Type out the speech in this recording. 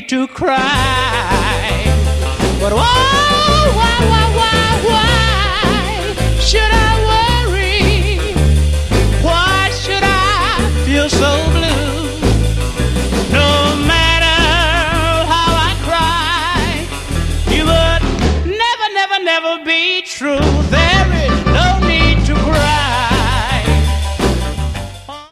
to cry. But why should I worry? Why should I feel so blue? No matter how I cry, you would never, never, never be true. There is no need to cry.